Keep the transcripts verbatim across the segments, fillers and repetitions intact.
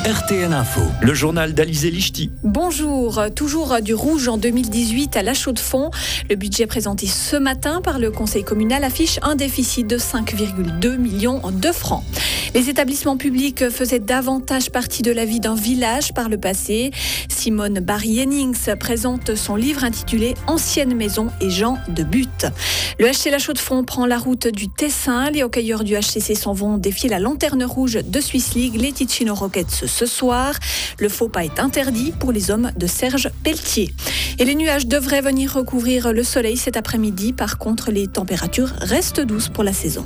R T N Info, le journal d'Alizé Lichty. Bonjour, toujours du rouge en deux mille dix-huit à La Chaux-de-Fonds. Le budget présenté ce matin par le conseil communal affiche un déficit de cinq virgule deux millions de francs. Les établissements publics faisaient davantage partie de la vie d'un village par le passé. Simone Barry-Hennings présente son livre intitulé « Anciennes maisons et gens de but ». Le H C La Chaux-de-Fonds prend la route du Tessin. Les hockeyeurs du H C C s'en vont défier la lanterne rouge de Swiss League, les Ticino Rockets ce soir. Le faux pas est interdit pour les hommes de Serge Pelletier. Et les nuages devraient venir recouvrir le soleil cet après-midi. Par contre, les températures restent douces pour la saison.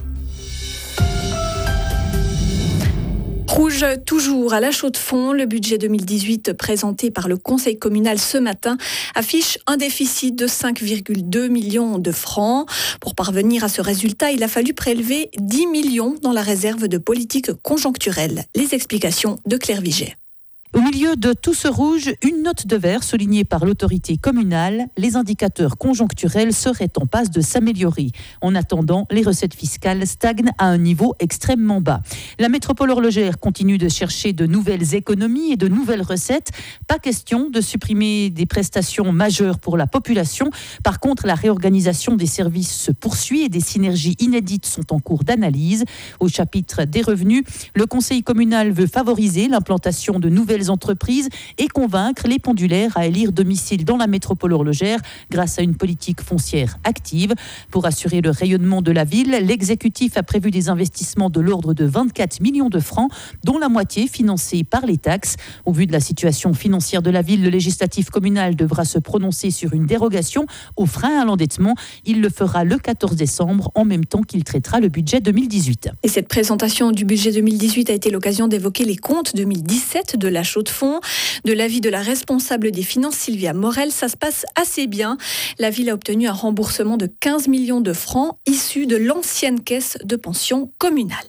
Rouge toujours à La Chaux-de-Fonds. Le budget deux mille dix-huit présenté par le conseil communal ce matin affiche un déficit de cinq virgule deux millions de francs. Pour parvenir à ce résultat, il a fallu prélever dix millions dans la réserve de politique conjoncturelle. Les explications de Claire Viget. Au milieu de tout ce rouge, une note de vert soulignée par l'autorité communale. Les indicateurs conjoncturels seraient en passe de s'améliorer. En attendant, les recettes fiscales stagnent à un niveau extrêmement bas. La métropole horlogère continue de chercher de nouvelles économies et de nouvelles recettes. Pas question de supprimer des prestations majeures pour la population. Par contre, la réorganisation des services se poursuit et des synergies inédites sont en cours d'analyse. Au chapitre des revenus, le conseil communal veut favoriser l'implantation de nouvelles entreprises et convaincre les pendulaires à élire domicile dans la métropole horlogère grâce à une politique foncière active. Pour assurer le rayonnement de la ville, l'exécutif a prévu des investissements de l'ordre de vingt-quatre millions de francs, dont la moitié financée par les taxes. Au vu de la situation financière de la ville, le législatif communal devra se prononcer sur une dérogation au frein à l'endettement. Il le fera le quatorze décembre, en même temps qu'il traitera le budget deux mille dix-huit. Et cette présentation du budget deux mille dix-huit a été l'occasion d'évoquer les comptes deux mille dix-sept de la Chaux-de-Fonds. De l'avis de la responsable des finances, Sylvia Morel, ça se passe assez bien. La ville a obtenu un remboursement de quinze millions de francs issus de l'ancienne caisse de pension communale.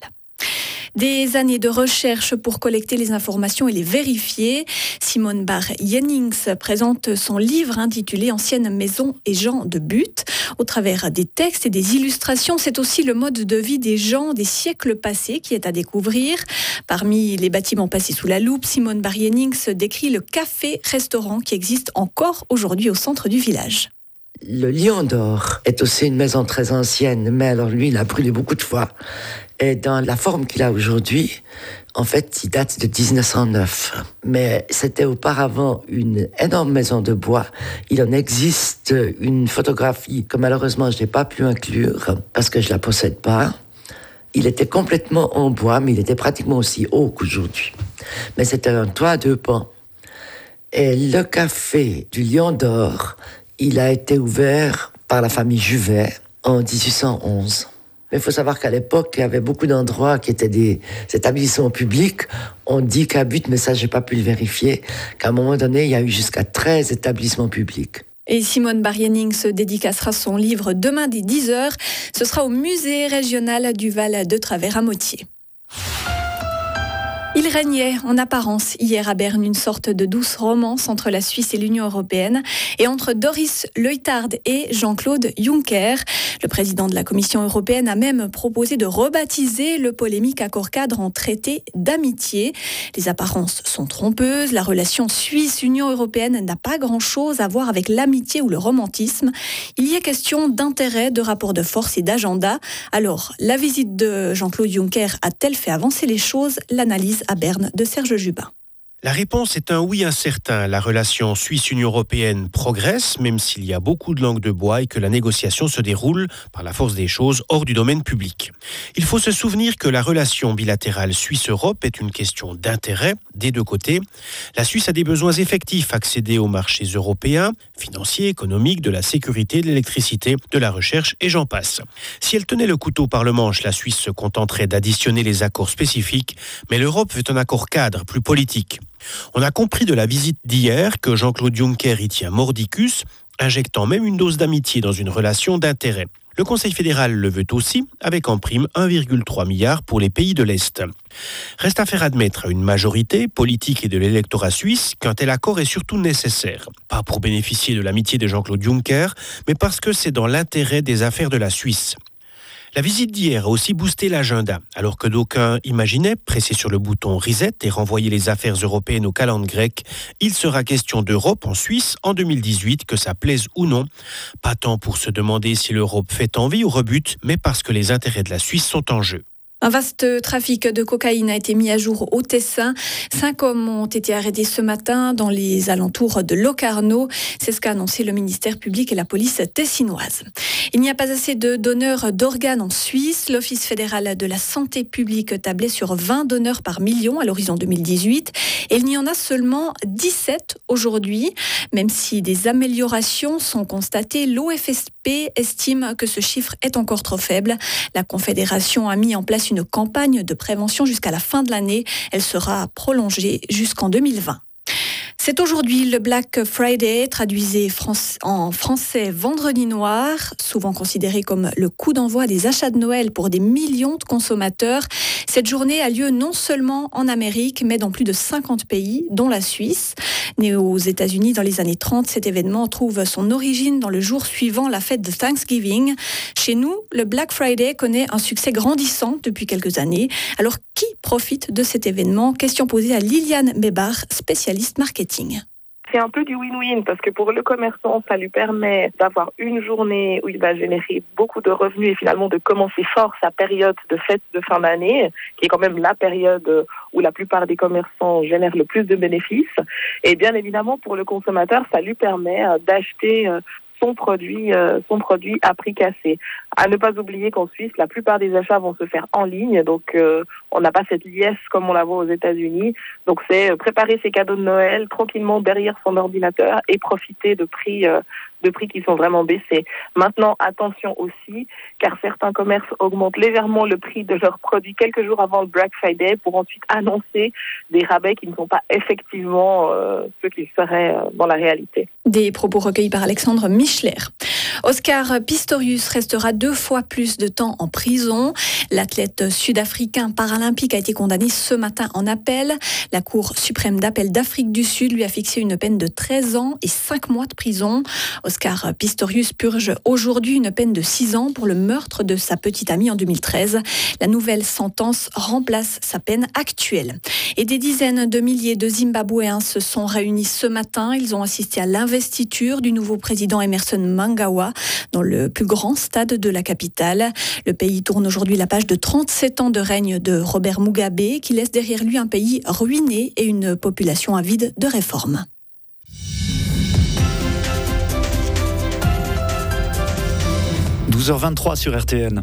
Des années de recherche pour collecter les informations et les vérifier. Simone Barry-Hennings présente son livre intitulé « Anciennes maisons et gens de but ». Au travers des textes et des illustrations, c'est aussi le mode de vie des gens des siècles passés qui est à découvrir. Parmi les bâtiments passés sous la loupe, Simone Barry-Hennings décrit le café-restaurant qui existe encore aujourd'hui au centre du village. Le Lion d'Or est aussi une maison très ancienne, mais alors lui, il a brûlé beaucoup de fois. Et dans la forme qu'il a aujourd'hui, en fait, il date de dix-neuf cent neuf. Mais c'était auparavant une énorme maison de bois. Il en existe une photographie que malheureusement, je n'ai pas pu inclure parce que je ne la possède pas. Il était complètement en bois, mais il était pratiquement aussi haut qu'aujourd'hui. Mais c'était un toit à deux pans. Et le café du Lion d'Or, il a été ouvert par la famille Juvet en dix-huit cent onze. Mais il faut savoir qu'à l'époque, il y avait beaucoup d'endroits qui étaient des établissements publics. On dit qu'à but, mais ça, je n'ai pas pu le vérifier, qu'à un moment donné, il y a eu jusqu'à treize établissements publics. Et Simone Barry-Hennings dédicacera son livre demain dès dix heures. Ce sera au musée régional du Val de Travers à Motier. Il régnait en apparence hier à Berne une sorte de douce romance entre la Suisse et l'Union européenne et entre Doris Leuthard et Jean-Claude Juncker. Le président de la Commission européenne a même proposé de rebaptiser le polémique accord-cadre en traité d'amitié. Les apparences sont trompeuses. La relation Suisse-Union européenne n'a pas grand-chose à voir avec l'amitié ou le romantisme. Il y a question d'intérêt, de rapport de force et d'agenda. Alors, la visite de Jean-Claude Juncker a-t-elle fait avancer les choses ? L'analyse à Berne de Serge Jubin. La réponse est un oui incertain. La relation Suisse-Union européenne progresse, même s'il y a beaucoup de langue de bois et que la négociation se déroule, par la force des choses, hors du domaine public. Il faut se souvenir que la relation bilatérale Suisse-Europe est une question d'intérêt des deux côtés. La Suisse a des besoins effectifs, accéder aux marchés européens, financiers, économiques, de la sécurité, de l'électricité, de la recherche et j'en passe. Si elle tenait le couteau par le manche, la Suisse se contenterait d'additionner les accords spécifiques, mais l'Europe veut un accord cadre, plus politique. On a compris de la visite d'hier que Jean-Claude Juncker y tient mordicus, injectant même une dose d'amitié dans une relation d'intérêt. Le Conseil fédéral le veut aussi, avec en prime un virgule trois milliard pour les pays de l'Est. Reste à faire admettre à une majorité politique et de l'électorat suisse qu'un tel accord est surtout nécessaire. Pas pour bénéficier de l'amitié de Jean-Claude Juncker, mais parce que c'est dans l'intérêt des affaires de la Suisse. La visite d'hier a aussi boosté l'agenda. Alors que d'aucuns imaginaient presser sur le bouton reset et renvoyer les affaires européennes au calendrier grec, il sera question d'Europe en Suisse en deux mille dix-huit, que ça plaise ou non. Pas tant pour se demander si l'Europe fait envie ou rebute, mais parce que les intérêts de la Suisse sont en jeu. Un vaste trafic de cocaïne a été mis à jour au Tessin. Cinq hommes ont été arrêtés ce matin dans les alentours de Locarno. C'est ce qu'a annoncé le ministère public et la police tessinoise. Il n'y a pas assez de donneurs d'organes en Suisse. L'Office fédéral de la santé publique tablait sur vingt donneurs par million à l'horizon deux mille dix-huit. Et il n'y en a seulement dix-sept aujourd'hui. Même si des améliorations sont constatées, l'O F S P estime que ce chiffre est encore trop faible. La Confédération a mis en place une campagne de prévention jusqu'à la fin de l'année. Elle sera prolongée jusqu'en deux mille vingt. C'est aujourd'hui le Black Friday, traduisé en français Vendredi noir, souvent considéré comme le coup d'envoi des achats de Noël pour des millions de consommateurs. Cette journée a lieu non seulement en Amérique, mais dans plus de cinquante pays, dont la Suisse. Né aux États-Unis dans les années trente, cet événement trouve son origine dans le jour suivant la fête de Thanksgiving. Chez nous, le Black Friday connaît un succès grandissant depuis quelques années. Alors, qui profite de cet événement ? Question posée à Liliane Bébar, spécialiste marketing. C'est un peu du win-win parce que pour le commerçant, ça lui permet d'avoir une journée où il va générer beaucoup de revenus et finalement de commencer fort sa période de fête de fin d'année, qui est quand même la période où la plupart des commerçants génèrent le plus de bénéfices. Et bien évidemment, pour le consommateur, ça lui permet d'acheter son produit, euh, son produit à prix cassé. À ne pas oublier qu'en Suisse, la plupart des achats vont se faire en ligne, donc euh, on n'a pas cette liesse comme on la voit aux États-Unis. Donc c'est préparer ses cadeaux de Noël tranquillement derrière son ordinateur et profiter de prix, euh, de prix qui sont vraiment baissés. Maintenant, attention aussi, car certains commerces augmentent légèrement le prix de leurs produits quelques jours avant le Black Friday pour ensuite annoncer des rabais qui ne sont pas effectivement euh, ceux qu'ils seraient euh, dans la réalité. Des propos recueillis par Alexandre Michler. Oscar Pistorius restera deux fois plus de temps en prison. L'athlète sud-africain paralympique a été condamné ce matin en appel. La Cour suprême d'appel d'Afrique du Sud lui a fixé une peine de treize ans et cinq mois de prison. Oscar Pistorius purge aujourd'hui une peine de six ans pour le meurtre de sa petite amie en deux mille treize. La nouvelle sentence remplace sa peine actuelle. Et des dizaines de milliers de Zimbabwéens se sont réunis ce matin. Ils ont assisté à l'investiture du nouveau président Emmerson Mnangagwa dans le plus grand stade de la capitale. Le pays tourne aujourd'hui la page de trente-sept ans de règne de Robert Mugabe, qui laisse derrière lui un pays ruiné et une population avide de réformes. douze heures vingt-trois sur R T N.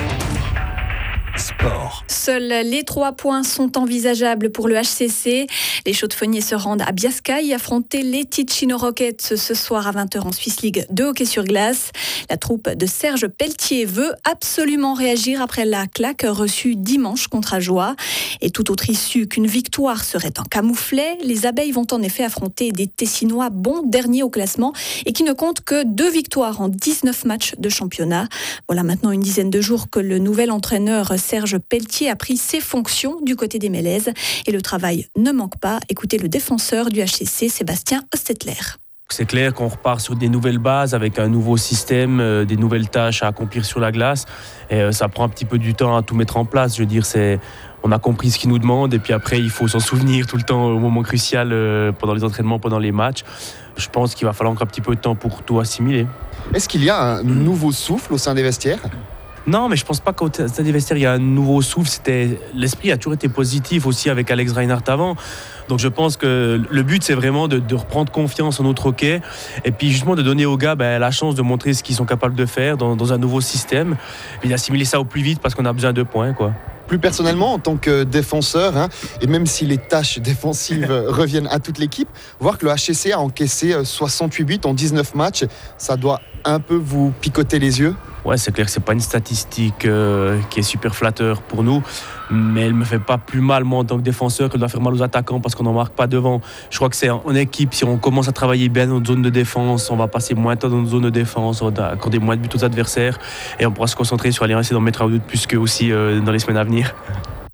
Sport. Seuls les trois points sont envisageables pour le H C C. Les chaudefonniers se rendent à Biascaï affronter les Ticino Rockets ce soir à vingt heures en Swiss League de hockey sur glace. La troupe de Serge Pelletier veut absolument réagir après la claque reçue dimanche contre Ajoie. Et tout autre issue qu'une victoire serait en camouflet. Les abeilles vont en effet affronter des Tessinois bons derniers au classement et qui ne comptent que deux victoires en dix-neuf matchs de championnat. Voilà maintenant une dizaine de jours que le nouvel entraîneur Serge Pelletier a pris ses fonctions du côté des Mélèzes et le travail ne manque pas. Écoutez le défenseur du H C C, Sébastien Ostetler. C'est clair qu'on repart sur des nouvelles bases avec un nouveau système, euh, des nouvelles tâches à accomplir sur la glace. Et euh, ça prend un petit peu du temps à tout mettre en place. Je veux dire, c'est, on a compris ce qu'ils nous demandent et puis après, il faut s'en souvenir tout le temps au moment crucial, euh, pendant les entraînements, pendant les matchs. Je pense qu'il va falloir encore un petit peu de temps pour tout assimiler. Est-ce qu'il y a un nouveau souffle au sein des vestiaires ? Non, mais je pense pas qu'au stade des vestiaires, il y a un nouveau souffle. C'était... L'esprit a toujours été positif aussi avec Alex Reinhardt avant. Donc je pense que le but, c'est vraiment de, de reprendre confiance en notre hockey et puis justement de donner aux gars ben, la chance de montrer ce qu'ils sont capables de faire dans, dans un nouveau système et d'assimiler ça au plus vite parce qu'on a besoin de points, quoi. Plus personnellement, en tant que défenseur, hein, et même si les tâches défensives reviennent à toute l'équipe, voir que le H C C a encaissé soixante-huit buts en dix-neuf matchs, ça doit un peu vous picoter les yeux ? Ouais, c'est clair que c'est pas une statistique euh, qui est super flatteur pour nous, mais elle me fait pas plus mal moi en tant que défenseur qu'elle doit faire mal aux attaquants parce qu'on n'en marque pas devant. Je crois que c'est en équipe, si on commence à travailler bien dans notre zone de défense, on va passer moins de temps dans notre zone de défense, on va accorder moins de buts aux adversaires et on pourra se concentrer sur aller essayer d'en mettre un ou deux de plus que aussi euh, dans les semaines à venir.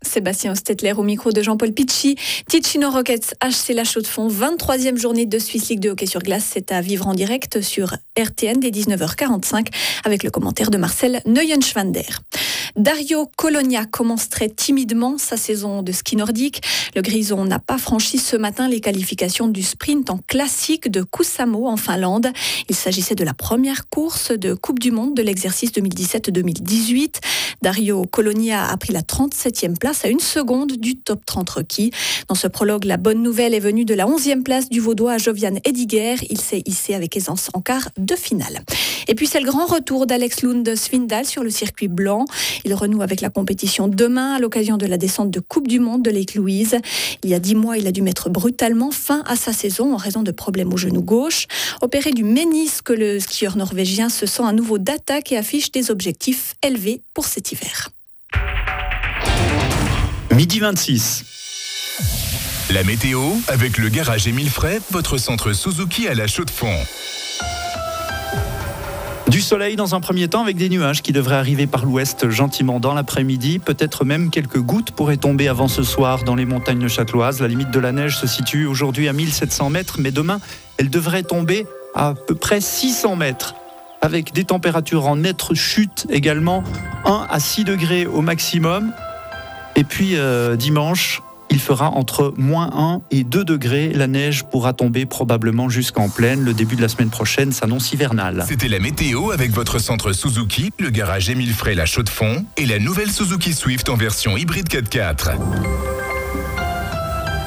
Sébastien Ostetler au micro de Jean-Paul Picci. Ticino Rockets H C La Chaux-de-Fonds, vingt-troisième journée de Swiss League de hockey sur glace. C'est à vivre en direct sur R T N dès dix-neuf heures quarante-cinq avec le commentaire de Marcel Neuenschwander. Dario Colonia commence très timidement sa saison de ski nordique. Le Grison n'a pas franchi ce matin les qualifications du sprint en classique de Kuusamo en Finlande. Il s'agissait de la première course de Coupe du Monde de l'exercice deux mille dix-sept deux mille dix-huit. Dario Colonia a pris la trente-septième place à une seconde du top trente requis. Dans ce prologue, la bonne nouvelle est venue de la onzième place du Vaudois Jovian Ediger. Il s'est hissé avec aisance en quart de finale. Et puis c'est le grand retour d'Alex Lund Svindal sur le circuit blanc. Il renoue avec la compétition demain à l'occasion de la descente de Coupe du Monde de Lake Louise. Il y a dix mois, il a dû mettre brutalement fin à sa saison en raison de problèmes au genou gauche. Opéré du ménisque, le skieur norvégien se sent à nouveau d'attaque et affiche des objectifs élevés pour cet hiver. Midi vingt-six. La météo avec le garage Émile Frey, votre centre Suzuki à La Chaux-de-Fonds. Du soleil dans un premier temps avec des nuages qui devraient arriver par l'ouest gentiment dans l'après-midi. Peut-être même quelques gouttes pourraient tomber avant ce soir dans les montagnes châteloises. La limite de la neige se situe aujourd'hui à mille sept cents mètres, mais demain, elle devrait tomber à peu près six cents mètres. Avec des températures en nette chute également, un à six degrés au maximum. Et puis euh, dimanche, il fera entre moins un et deux degrés. La neige pourra tomber probablement jusqu'en plaine. Le début de la semaine prochaine s'annonce hivernal. C'était la météo avec votre centre Suzuki, le garage Émile Frey La Chaux-de-Fonds et la nouvelle Suzuki Swift en version hybride quatre quatre.